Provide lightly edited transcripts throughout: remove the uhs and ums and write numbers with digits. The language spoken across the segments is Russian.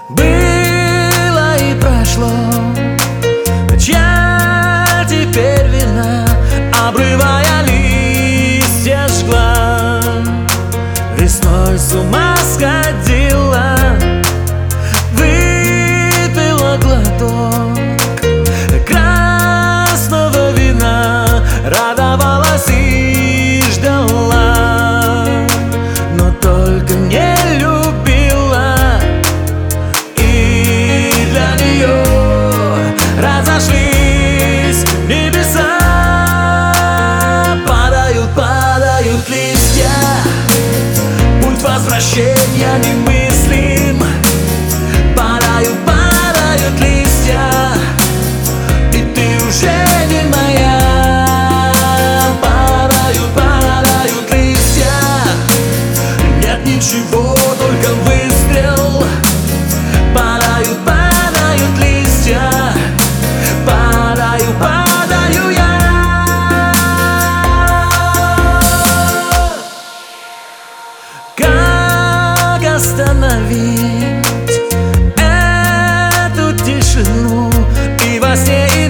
Было и прошло, печаль теперь вина, обрывая листья жгла. Весной с ума сходила, выпила глоток красного вина, радовалась и ждала, но только не любила. И для нее разошлись небеса. Падают, падают листья, путь возвращения немыслим. Падают, падают листья, и ты уже не моя. Падают, падают листья, нет ничего, только выстрел. Падают, падают листья, падаю, падаю я. Как остановить эту тишину и во сне, и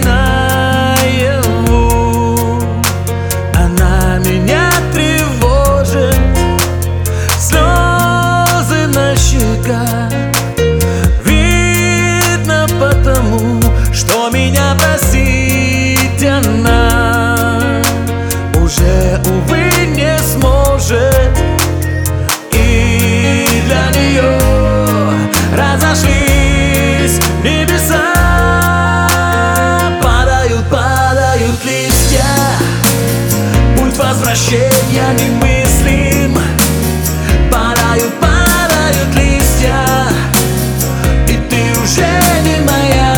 наяву? Она меня тревожит, слезы на щеках. Видно потому, что меня простить она уже, увы, не сможет. И для нее разошлись небеса. Падают, падают листья, путь возвращения немыслим. Падают, падают листья, и ты уже не моя.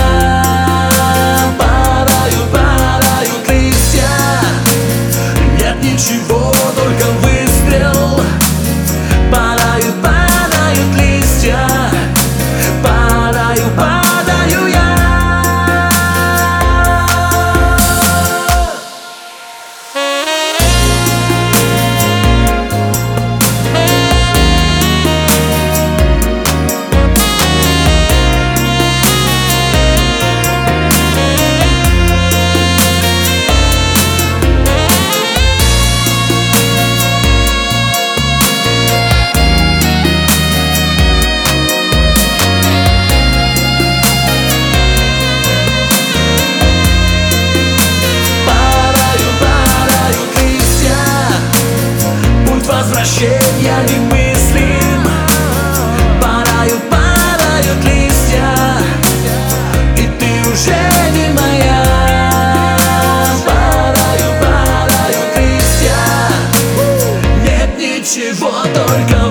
Падают, падают листья, нет ничего, только выстрел. Падают, падают листья, падаю, падаю я. Возвращения немыслим. Падают, падают листья, и ты уже не моя. Падают, падают листья, нет ничего, только